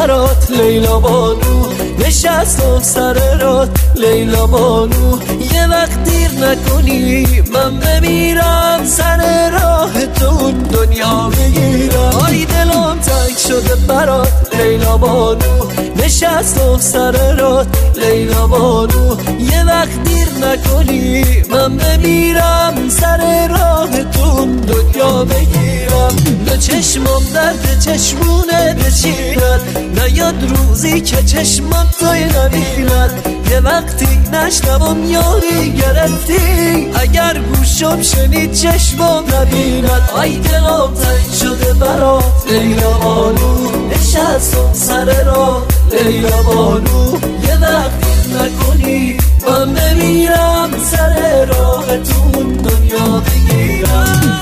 برات لیلا بانو، نشستم سر رات لیلا بانو. یه وقت دیر نکنی من بمیرم، سر راه تو دنیا بگیرم. آی دلم تنگ شده برات لیلا بانو، نشستم سر رات لیلا بانو. یه وقت دیر نکنی من بمیرم، سر راه تو دنیا بگیرم. دو چشمم درد چشمونه بچیند، نیاد روزی که چشمم توی نبیند. یه وقتی نشنوم یاری گرفتی، اگر گوشم شنید چشمم نبیند. آی دلم تنگ شده برات لیلا بانو، نشستم سر راه لیلا بانو. یه وقتی نکنی من بمیرم، سر راه تو دنیا بگیرم.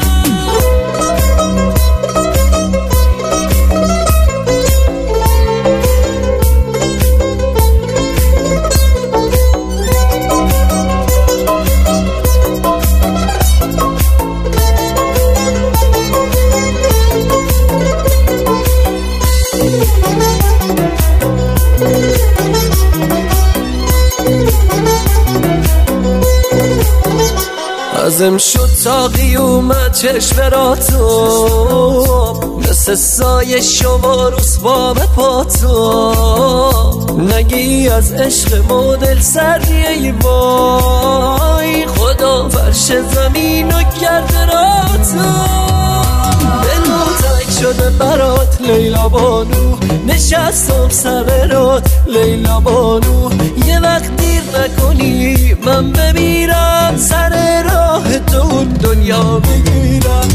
ازم شد تا قیومت چشم را تو، مثل سایه شما رسوام پا تو. نگی از عشق مدل سری ای وای، خدا فرش زمین و کرده را تو. دلم تنگ شده برات لیلا بانو، نشستم سر رات لیلا بانو. یه وقت دیر نکنی من بمیرم، سر راه تو دنیا بگیرم.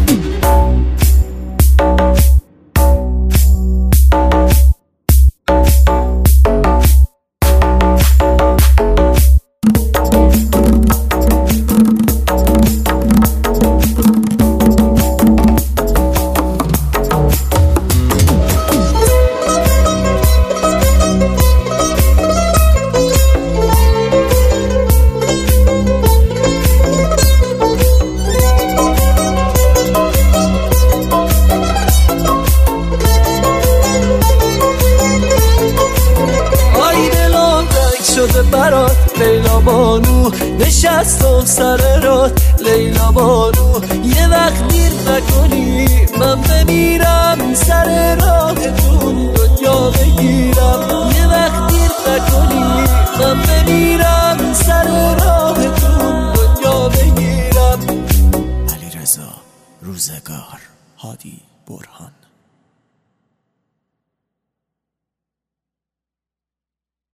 شده برات لیلا بانو، نشستم سر رات لیلا بانو. یه وقت دیر نکنی من بمیرم، سر راه تو دنیا بگیرم. یه وقت دیر نکنی من بمیرم، سر راه تو دنیا بگیرم. علیرضا روزگار، هادی برهان.